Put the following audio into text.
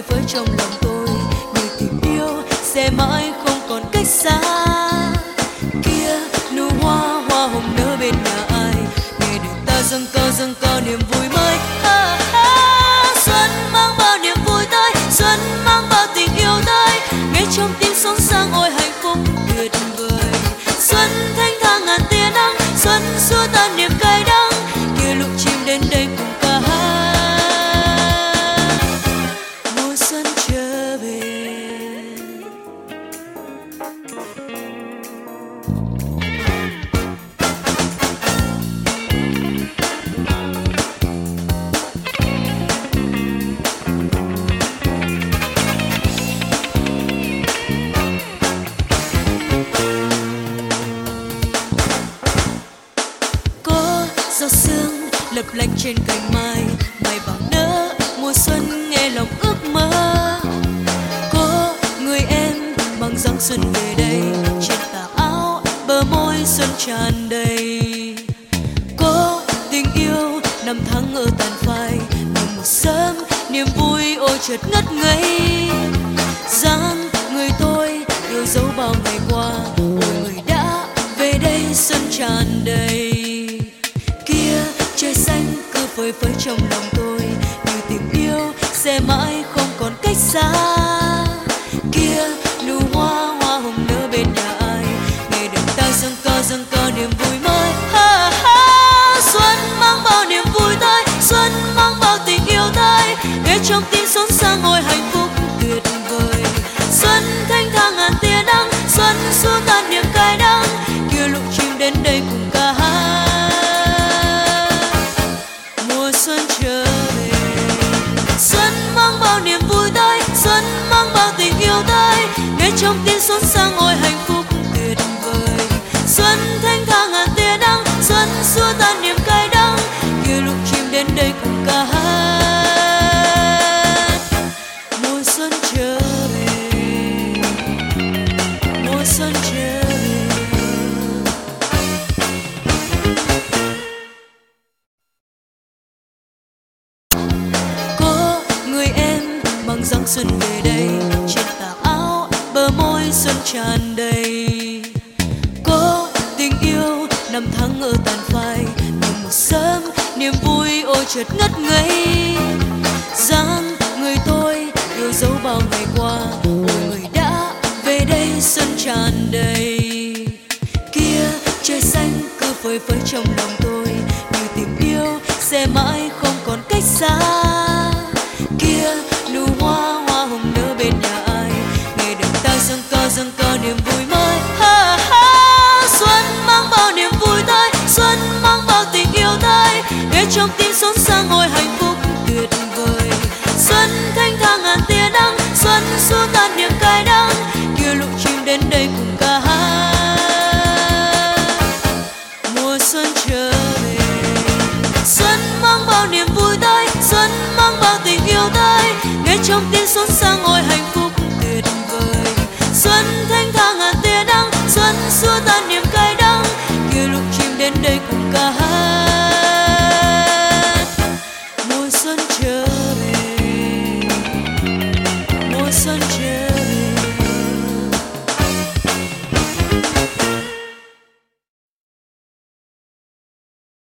phới trong lòng tôi, như tình yêu sẽ mãi không còn cách xa. Kia nụ hoa hoa hồng nở bên nhà ai, nghe đời ta dâng cao niềm vui mới. Xuân mang bao niềm vui tới, xuân mang bao tình yêu tới, nghe trong tim sống sang ôi hạnh phúc tuyệt vời. Xuân thanh thang ngàn tia nắng, xuân xua tan niềm cay đắng, kia lúc chim đến đây cùng ca hát. Mùa xuân trở về. Gió sương lập lành trên cành mai, mai vàng nở mùa xuân nghe lòng ước mơ. Có người em mang dáng xuân về đây, trên tà áo bờ môi xuân tràn đầy. Có tình yêu năm tháng ở tàn phai, mừng một sớm niềm vui ôi chợt ngất ngây. Dáng người tôi yêu dấu bao ngày qua, ôi người đã về đây xuân tràn đầy. Trời xanh cứ phơi phới trong lòng tôi, như tình yêu sẽ mãi không còn cách xa. Kia nụ hoa hoa hồng nở bên nhà ai, nghe đời ta dâng cao niềm vui mới. Xuân mang bao niềm vui tới, xuân mang bao tình yêu tới, nghe trong tim sống sang ôi hạnh phúc tuyệt vời. Xuân thanh thang ngàn tia nắng, xuân xua tan niềm cay đắng, kia lúc chim đến đây cùng ca hát. Xuân trở về, xuân mang bao niềm vui tới, xuân mang bao tình yêu tới, nghe trong tim sống sang ôi hạnh phúc tuyệt vời. Xuân thanh thang ngàn tia nắng, xuân xua tan niềm cay đắng, kia lúc chim đến đây cùng ca hát. Mùa xuân trở về, mùa xuân trở về. Giáng xuân về đây, trên tà áo bờ môi xuân tràn đầy. Có tình yêu năm tháng ở tàn phai, nhưng một sớm niềm vui ôi chợt ngất ngây. Dáng người tôi yêu dấu bao ngày qua, ôi người đã về đây xuân tràn đầy. Kia trời xanh cứ phơi phới trong lòng tôi, như tình yêu sẽ mãi không còn cách xa.